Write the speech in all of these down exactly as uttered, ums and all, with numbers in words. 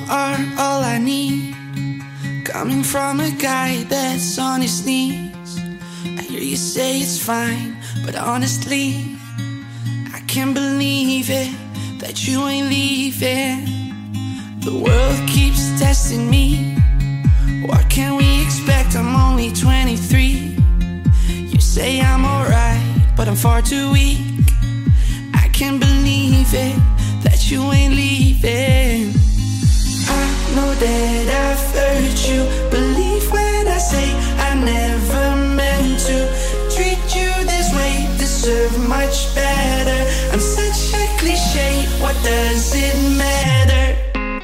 are all I need, coming from a guy that's on his knees. I hear you say it's fine, but honestly, I can't believe it, that you ain't leaving. The world keeps testing me. What can we expect? I'm only twenty-three. You say I'm alright, but I'm far too weak. I can't believe it, that you ain't leaving. I know that I've hurt you. Believe when I say I never meant to treat you this way. Deserve much better. I'm such a cliche. What does it matter?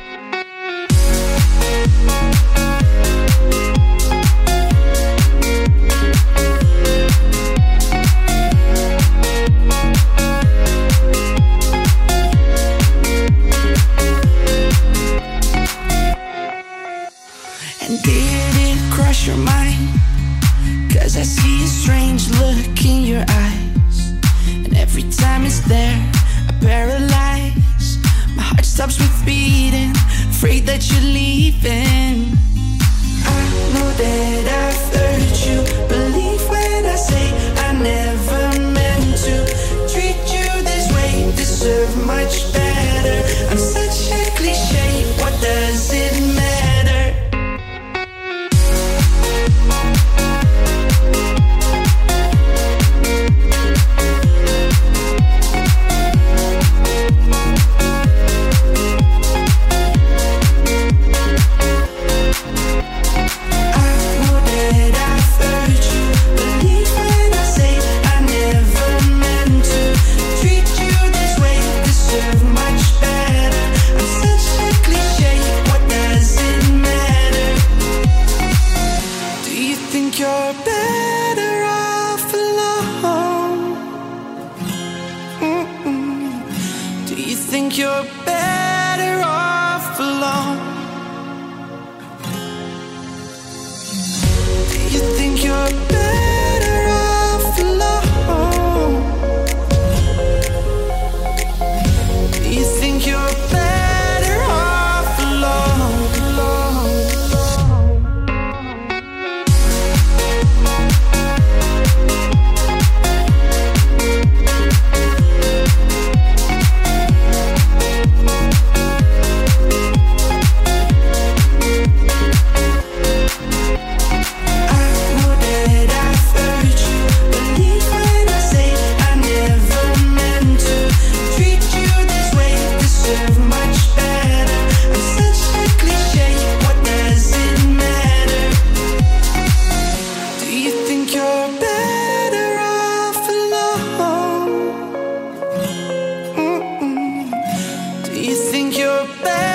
And did it cross your mind? Cause I see a strange look in your eyes, and every time it's there, I paralyze. My heart stops with beating, afraid that you're leaving. I know that I've hurt you. Believe when I say I never meant to treat you this way. Deserve much better. I'm such a cliche. What does it matter? You're better off alone. Mm-mm. Do you think you're better off alone? Do you think you're better off alone? Do you think you're better off alone? alone? You think you're better